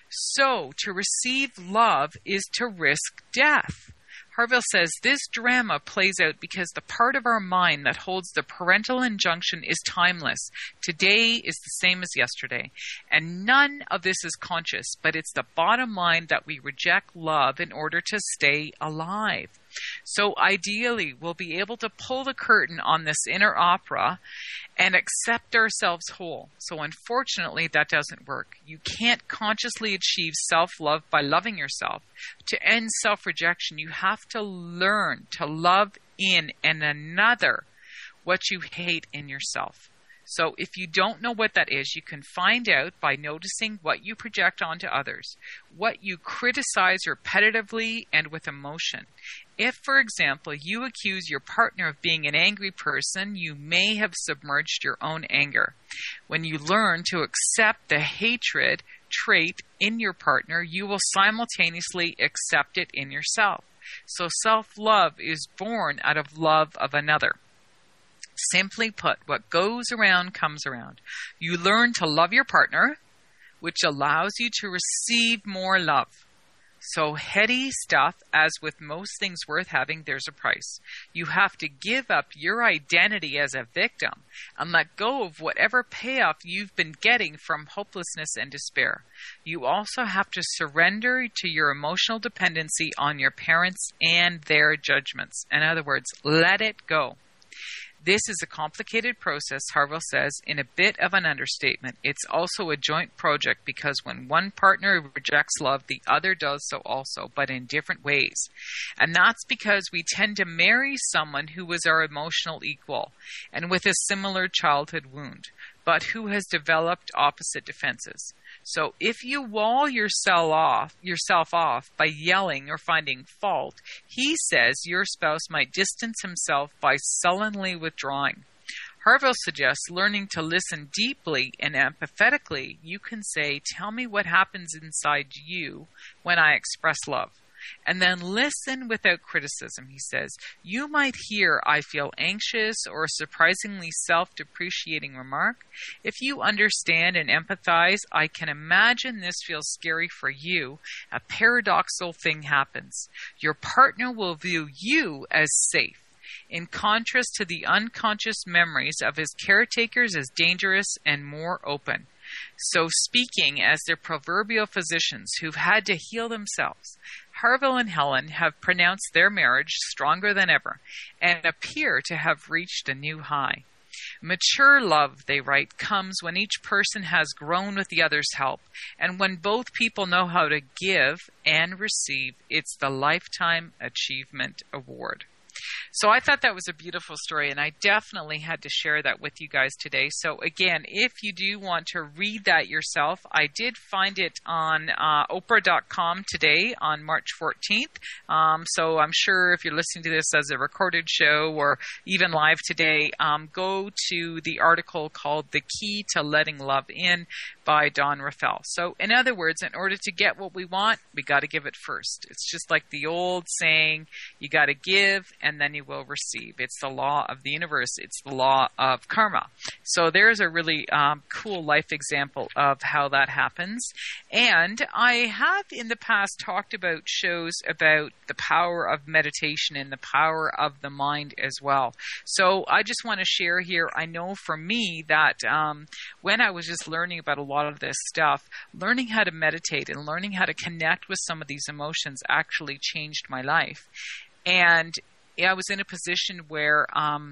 [SPEAKER 3] So to receive love is to risk death. Harville says this drama plays out because the part of our mind that holds the parental injunction is timeless. Today is the same as yesterday. And none of this is conscious, but it's the bottom line that we reject love in order to stay alive. So ideally, we'll be able to pull the curtain on this inner opera and accept ourselves whole. So unfortunately, that doesn't work. You can't consciously achieve self-love by loving yourself. To end self-rejection, you have to learn to love in another what you hate in yourself. So if you don't know what that is, you can find out by noticing what you project onto others, what you criticize repetitively and with emotion. If, for example, you accuse your partner of being an angry person, you may have submerged your own anger. When you learn to accept the hatred trait in your partner, you will simultaneously accept it in yourself. So self-love is born out of love of another. Simply put, what goes around comes around. You learn to love your partner, which allows you to receive more love. So heady stuff, as with most things worth having, there's a price. You have to give up your identity as a victim and let go of whatever payoff you've been getting from hopelessness and despair. You also have to surrender to your emotional dependency on your parents and their judgments. In other words, let it go. This is a complicated process, Harville says, in a bit of an understatement. It's also a joint project because when one partner rejects love, the other does so also, but in different ways. And that's because we tend to marry someone who is our emotional equal and with a similar childhood wound, but who has developed opposite defenses. So if you wall yourself off by yelling or finding fault, he says your spouse might distance himself by sullenly withdrawing. Harville suggests learning to listen deeply and empathetically. You can say, tell me what happens inside you when I express love. And then listen without criticism, he says. You might hear, I feel anxious, or a surprisingly self-depreciating remark. If you understand and empathize, I can imagine this feels scary for you. A paradoxical thing happens. Your partner will view you as safe, in contrast to the unconscious memories of his caretakers as dangerous and more open. So speaking as their proverbial physicians who've had to heal themselves, Harville and Helen have pronounced their marriage stronger than ever and appear to have reached a new high. Mature love, they write, comes when each person has grown with the other's help, and when both people know how to give and receive. It's the Lifetime Achievement Award. So I thought that was a beautiful story, and I definitely had to share that with you guys today. So again, if you do want to read that yourself, I did find it on Oprah.com today on March 14th. So I'm sure if you're listening to this as a recorded show or even live today, go to the article called The Key to Letting Love In by Don Rafael. So in other words, in order to get what we want, we got to give it first. It's just like the old saying, you got to give and then you will receive. It's the law of the universe. It's the law of karma. So there's a really cool life example of how that happens. And I have in the past talked about shows about the power of meditation and the power of the mind as well. So I just want to share here, I know for me that when I was just learning about a lot of this stuff, learning how to meditate and learning how to connect with some of these emotions actually changed my life. And I was in a position where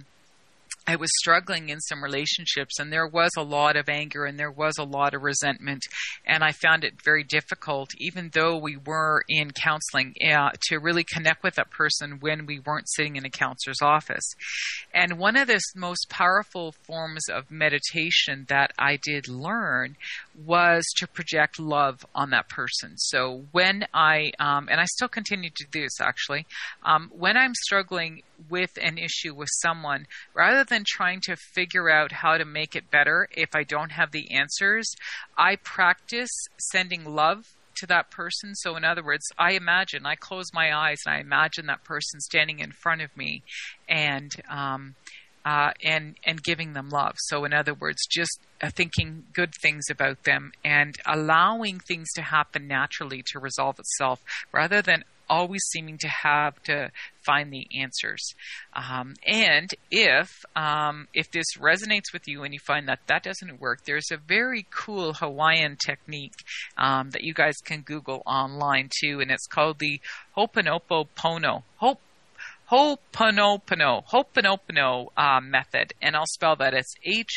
[SPEAKER 3] I was struggling in some relationships, and there was a lot of anger and there was a lot of resentment, and I found it very difficult, even though we were in counseling, to really connect with that person when we weren't sitting in a counselor's office. And one of the most powerful forms of meditation that I did learn was to project love on that person. So when and I still continue to do this actually, when I'm struggling with an issue with someone, rather than trying to figure out how to make it better if I don't have the answers, I practice sending love to that person. So in other words, I close my eyes and I imagine that person standing in front of me and giving them love. So in other words, just thinking good things about them and allowing things to happen naturally to resolve itself, rather than always seeming to have to find the answers. And if this resonates with you and you find that that doesn't work, there's a very cool Hawaiian technique that you guys can Google online too, and it's called the Ho'oponopono. Ho'oponopono method, and I'll spell that. It's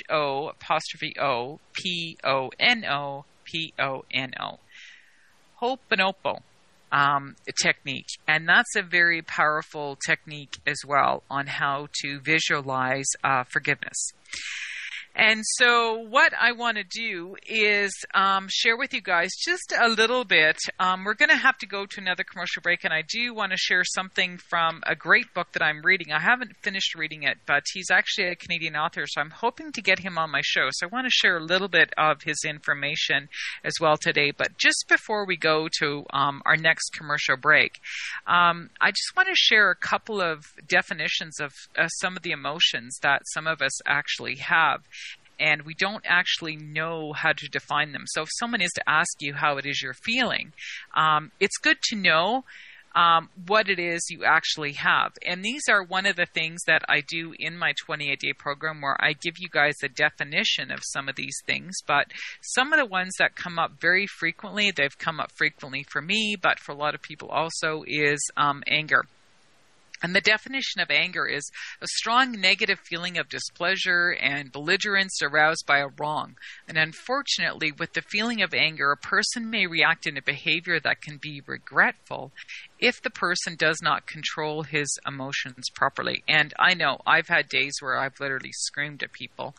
[SPEAKER 3] Ho'oponopono. Ho'oponopono technique, and that's a very powerful technique as well on how to visualize forgiveness. And so what I want to do is share with you guys just a little bit. We're going to have to go to another commercial break, and I do want to share something from a great book that I'm reading. I haven't finished reading it, but he's actually a Canadian author, so I'm hoping to get him on my show. So I want to share a little bit of his information as well today. But just before we go to our next commercial break, I just want to share a couple of definitions of some of the emotions that some of us actually have, and we don't actually know how to define them. So if someone is to ask you how it is you're feeling, it's good to know what it is you actually have. And these are one of the things that I do in my 28-day program, where I give you guys a definition of some of these things. But some of the ones that come up very frequently, they've come up frequently for me, but for a lot of people also, is anger. And the definition of anger is a strong negative feeling of displeasure and belligerence aroused by a wrong. And unfortunately, with the feeling of anger, a person may react in a behavior that can be regretful if the person does not control his emotions properly. And I know I've had days where I've literally screamed at people,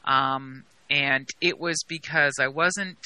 [SPEAKER 3] and it was because I wasn't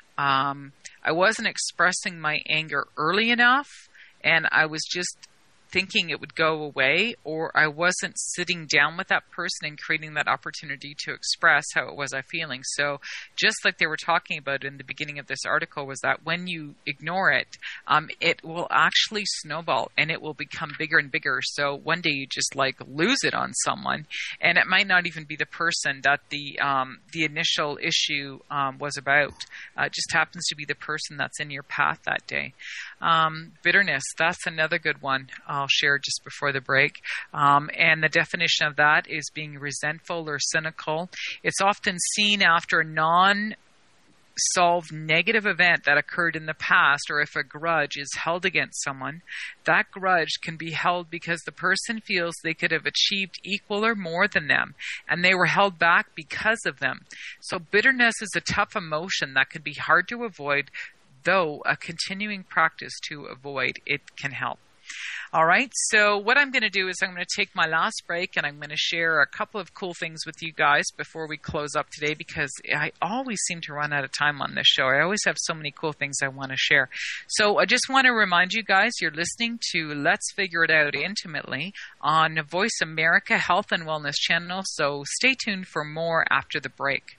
[SPEAKER 3] expressing my anger early enough, and I was just thinking it would go away, or I wasn't sitting down with that person and creating that opportunity to express how it was I'm feeling. So just like they were talking about in the beginning of this article, was that when you ignore it, it will actually snowball and it will become bigger and bigger. So one day you just like lose it on someone, and it might not even be the person that the initial issue was about. It just happens to be the person that's in your path that day. Bitterness, that's another good one I'll share just before the break. And the definition of that is being resentful or cynical. It's often seen after solved negative event that occurred in the past, or if a grudge is held against someone, that grudge can be held because the person feels they could have achieved equal or more than them, and they were held back because of them. So bitterness is a tough emotion that can be hard to avoid, though a continuing practice to avoid it can help. All right, so what I'm going to do is I'm going to take my last break and I'm going to share a couple of cool things with you guys before we close up today, because I always seem to run out of time on this show. I always have so many cool things I want to share. So I just want to remind you guys, you're listening to Let's Figure It Out Intimately on Voice America Health and Wellness Channel, so stay tuned for more after the break.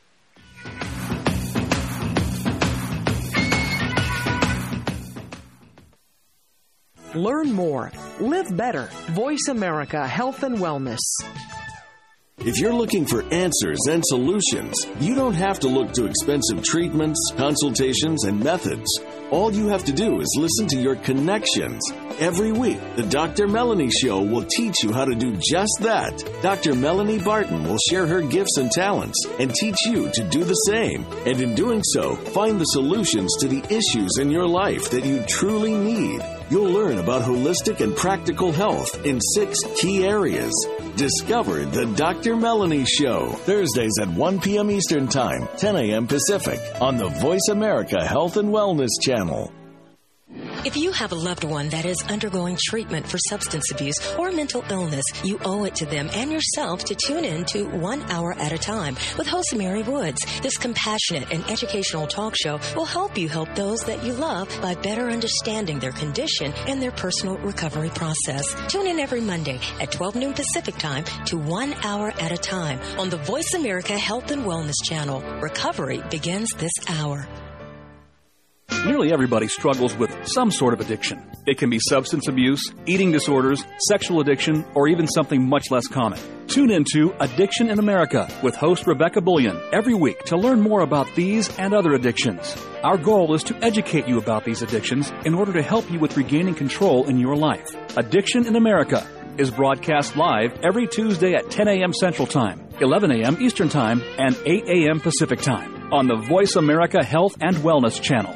[SPEAKER 6] Learn more. Live better. Voice America Health and Wellness.
[SPEAKER 7] If you're looking for answers and solutions, you don't have to look to expensive treatments, consultations, and methods. All you have to do is listen to your connections. Every week, the Dr. Melanie Show will teach you how to do just that. Dr. Melanie Barton will share her gifts and talents and teach you to do the same. And in doing so, find the solutions to the issues in your life that you truly need. You'll learn about holistic and practical health in 6 key areas. Discover the Dr. Melanie Show, Thursdays at 1 p.m. Eastern Time, 10 a.m. Pacific, on the Voice America Health and Wellness Channel.
[SPEAKER 8] If you have a loved one that is undergoing treatment for substance abuse or mental illness, you owe it to them and yourself to tune in to 1 Hour at a Time with host Mary Woods. This compassionate and educational talk show will help you help those that you love by better understanding their condition and their personal recovery process. Tune in every Monday at 12 noon Pacific Time to 1 Hour at a Time on the Voice America Health and Wellness Channel. Recovery begins this hour.
[SPEAKER 9] Nearly everybody struggles with some sort of addiction. It can be substance abuse, eating disorders, sexual addiction, or even something much less common. Tune into Addiction in America with host Rebecca Bullion every week to learn more about these and other addictions. Our goal is to educate you about these addictions in order to help you with regaining control in your life. Addiction in America is broadcast live every Tuesday at 10 a.m. Central Time, 11 a.m. Eastern Time, and 8 a.m. Pacific Time on the Voice America Health and Wellness Channel.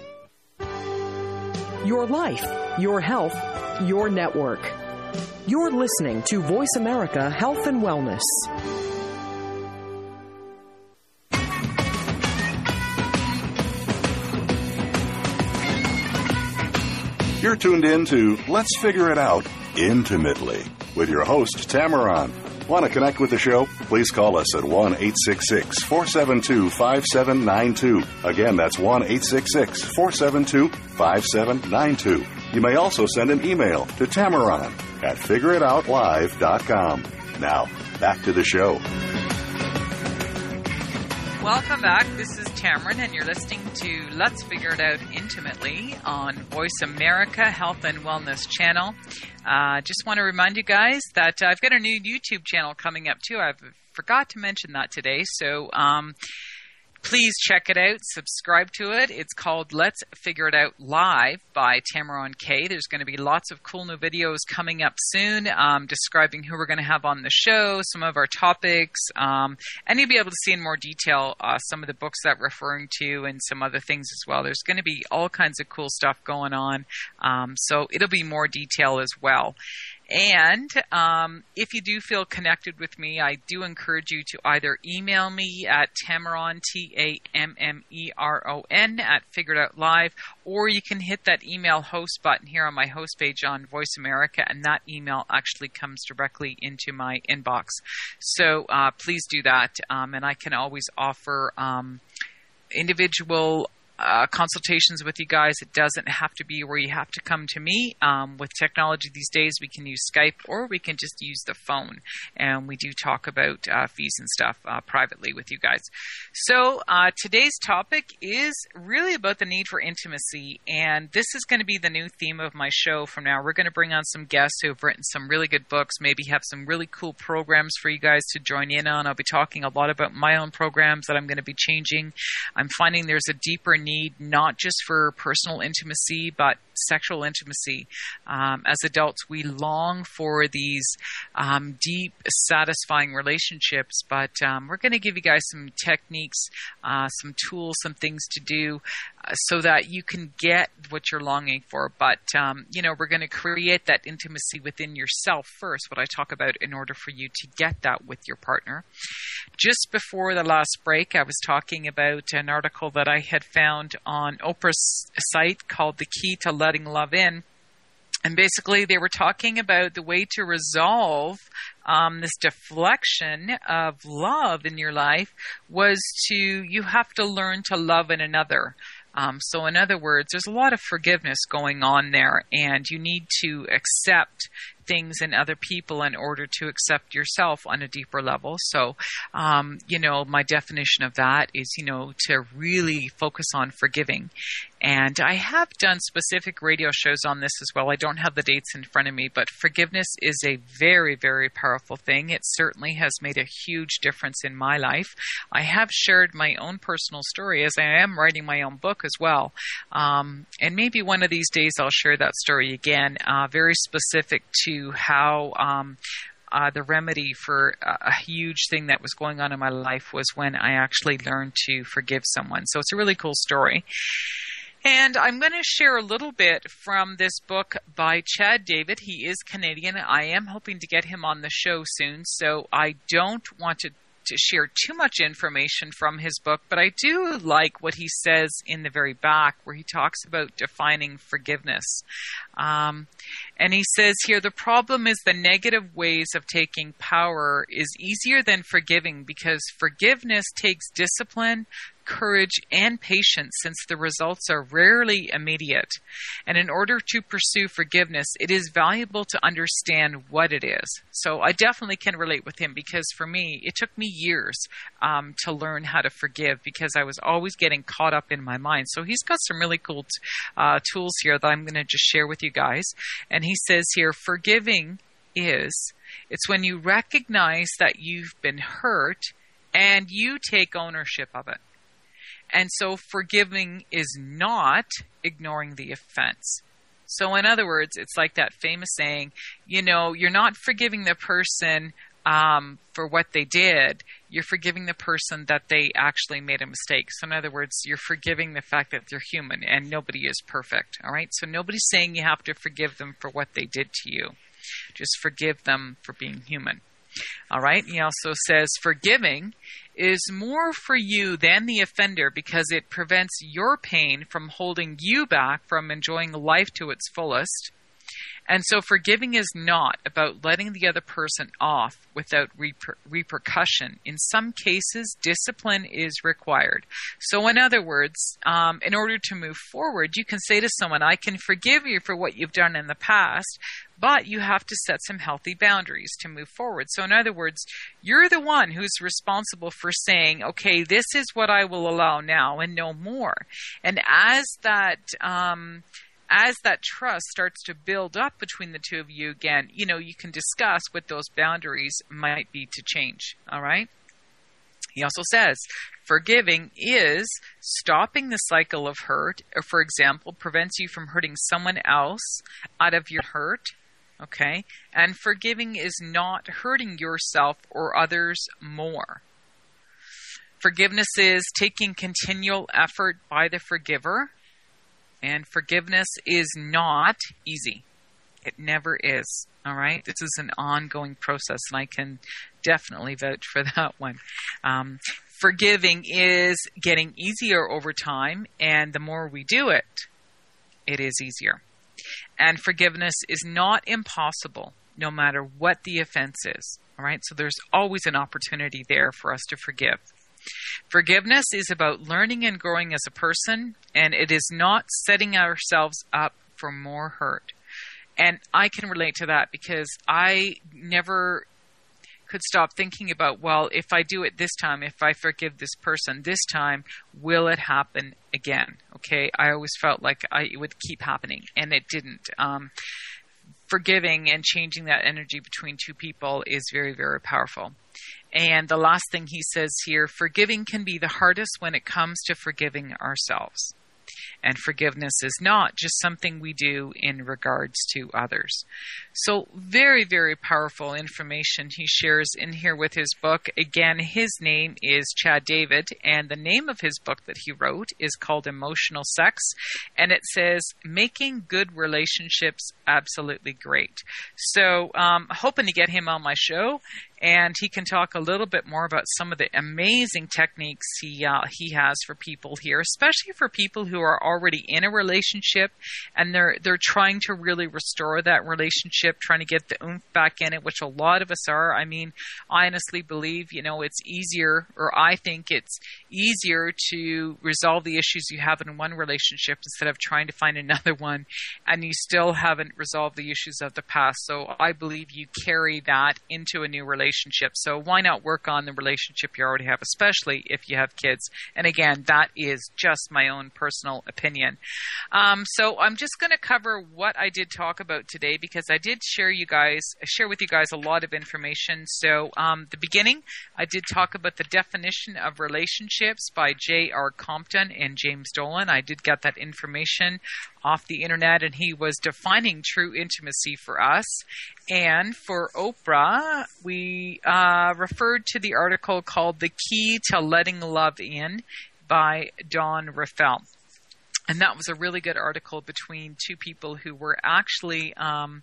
[SPEAKER 6] Your life, your health, your network. You're listening to Voice America Health and Wellness.
[SPEAKER 2] You're tuned in to Let's Figure It Out Intimately with your host, Tamaron. Want to connect with the show? Please call us at 1-866-472-5792. Again, that's 1-866-472-5792. You may also send an email to Tamaron at figureitoutlive.com. Now, back to the show.
[SPEAKER 3] Welcome back. This is Tamaron, and you're listening to Let's Figure It Out Intimately on Voice America Health and Wellness Channel. Just want to remind you guys that I've got a new YouTube channel coming up, too. I forgot to mention that today, so please check it out. Subscribe to it. It's called Let's Figure It Out Live by Tamaron K. There's going to be lots of cool new videos coming up soon describing who we're going to have on the show, some of our topics, and you'll be able to see in more detail some of the books that we're referring to and some other things as well. There's going to be all kinds of cool stuff going on, so it'll be more detail as well. And if you do feel connected with me, I do encourage you to either email me at Tamaron, Tammeron, at Figured Out Live, or you can hit that email host button here on my host page on Voice America, and that email actually comes directly into my inbox. So please do that, and I can always offer individual consultations with you guys. It doesn't have to be where you have to come to me. With technology these days, we can use Skype or we can just use the phone. And we do talk about fees and stuff privately with you guys. So today's topic is really about the need for intimacy. And this is going to be the new theme of my show from now. We're going to bring on some guests who have written some really good books, maybe have some really cool programs for you guys to join in on. I'll be talking a lot about my own programs that I'm going to be changing. I'm finding there's a deeper need, not just for personal intimacy, but sexual intimacy. As adults, we long for these deep, satisfying relationships, but we're going to give you guys some techniques, some tools, some things to do so that you can get what you're longing for. But, we're going to create that intimacy within yourself first, what I talk about, in order for you to get that with your partner. Just before the last break, I was talking about an article that I had found on Oprah's site called The Key to Letting Love In. And basically, they were talking about the way to resolve this deflection of love in your life was you have to learn to love in another. So in other words, there's a lot of forgiveness going on there, and you need to accept things in other people in order to accept yourself on a deeper level. So, my definition of that is, to really focus on forgiving. And I have done specific radio shows on this as well. I don't have the dates in front of me, but forgiveness is a very, very powerful thing. It certainly has made a huge difference in my life. I have shared my own personal story as I am writing my own book as well. And maybe one of these days I'll share that story again, very specific to how the remedy for a huge thing that was going on in my life was when I actually learned to forgive someone. So it's a really cool story. And I'm going to share a little bit from this book by Chad David. He is Canadian. I am hoping to get him on the show soon, so I don't want to share too much information from his book, but I do like what he says in the very back where he talks about defining forgiveness. And he says here, the problem is the negative ways of taking power is easier than forgiving because forgiveness takes discipline, courage, and patience since the results are rarely immediate. And in order to pursue forgiveness, it is valuable to understand what it is. So I definitely can relate with him because for me, it took me years to learn how to forgive because I was always getting caught up in my mind. So he's got some really cool tools here that I'm going to just share with you guys. And he says here, forgiving it's when you recognize that you've been hurt and you take ownership of it. And so forgiving is not ignoring the offense. So in other words, it's like that famous saying, you're not forgiving the person for what they did. You're forgiving the person that they actually made a mistake. So in other words, you're forgiving the fact that they're human and nobody is perfect. All right. So nobody's saying you have to forgive them for what they did to you. Just forgive them for being human. All right. He also says forgiving is more for you than the offender because it prevents your pain from holding you back from enjoying life to its fullest. And so forgiving is not about letting the other person off without repercussion. In some cases, discipline is required. So in other words, in order to move forward, you can say to someone, I can forgive you for what you've done in the past, but you have to set some healthy boundaries to move forward. So in other words, you're the one who's responsible for saying, okay, this is what I will allow now and no more. And as that trust starts to build up between the two of you again, you can discuss what those boundaries might be to change. All right. He also says forgiving is stopping the cycle of hurt, or for example, prevents you from hurting someone else out of your hurt. Okay. And forgiving is not hurting yourself or others more. Forgiveness is taking continual effort by the forgiver. And forgiveness is not easy. It never is. All right? This is an ongoing process, and I can definitely vouch for that one. Forgiving is getting easier over time, and the more we do it, it is easier. And forgiveness is not impossible, no matter what the offense is. All right? So there's always an opportunity there for us to forgive. Forgiveness is about learning and growing as a person, and it is not setting ourselves up for more hurt. And I can relate to that because I never could stop thinking about, well, if I do it this time, if I forgive this person this time, will it happen again? Okay, I always felt like it would keep happening, and it didn't. forgiving and changing that energy between two people is very, very powerful. And the last thing he says here, forgiving can be the hardest when it comes to forgiving ourselves. And forgiveness is not just something we do in regards to others. So very, very powerful information he shares in here with his book. Again, his name is Chad David, and the name of his book that he wrote is called Emotional Sex, and it says, Making Good Relationships Absolutely Great. So hoping to get him on my show, and he can talk a little bit more about some of the amazing techniques he has for people here, especially for people who are already in a relationship and they're trying to really restore that relationship, trying to get the oomph back in it, which a lot of us are. I mean, I honestly believe, it's easier, or I think it's easier to resolve the issues you have in one relationship instead of trying to find another one, and you still haven't resolved the issues of the past. So I believe you carry that into a new relationship. So why not work on the relationship you already have, especially if you have kids? And again, that is just my own personal opinion. So I'm just going to cover what I did talk about today, because I did share with you guys a lot of information. So the beginning, I did talk about the definition of relationships by J.R. Compton and James Dolan. I did get that information off the internet, and he was defining true intimacy for us. And for Oprah, we referred to the article called The Key to Letting Love In by Dawn Raffel. And that was a really good article between two people who were actually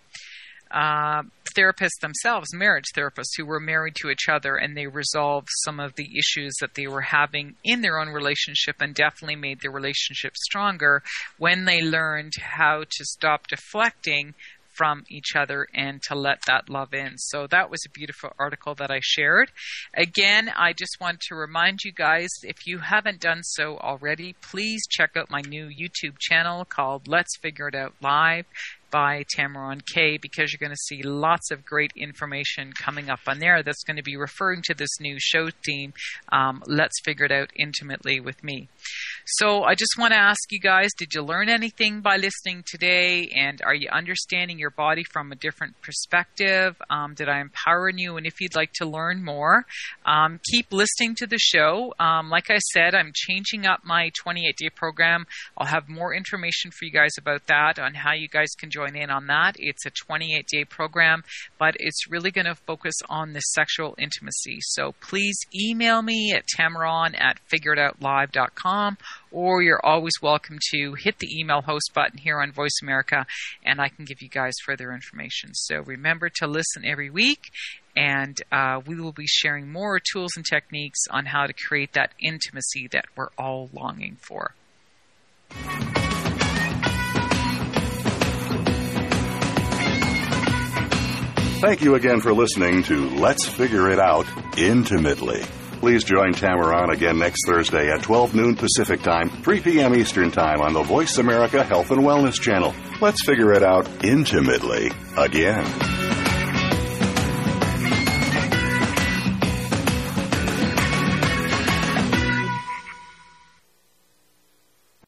[SPEAKER 3] therapists themselves, marriage therapists, who were married to each other, and they resolved some of the issues that they were having in their own relationship, and definitely made their relationship stronger when they learned how to stop deflecting from each other and to let that love in. So that was a beautiful article that I shared. Again, I just want to remind you guys, if you haven't done so already, please check out my new YouTube channel called Let's Figure It Out Live by Tamaron K, because you're going to see lots of great information coming up on there that's going to be referring to this new show theme, Let's Figure It Out Intimately with me. So I just want to ask you guys, did you learn anything by listening today? And are you understanding your body from a different perspective? Did I empower you? And if you'd like to learn more, keep listening to the show. Like I said, I'm changing up my 28-day program. I'll have more information for you guys about that, on how you guys can join in on that. It's a 28-day program, but it's really going to focus on the sexual intimacy. So please email me at Tamaron@figureitoutlive.com, or you're always welcome to hit the email host button here on Voice America, and I can give you guys further information. So remember to listen every week, and we will be sharing more tools and techniques on how to create that intimacy that we're all longing for.
[SPEAKER 2] Thank you again for listening to Let's Figure It Out Intimately. Please join Tamaron again next Thursday at 12 noon Pacific Time, 3 p.m. Eastern Time on the Voice America Health and Wellness Channel. Let's figure it out intimately again.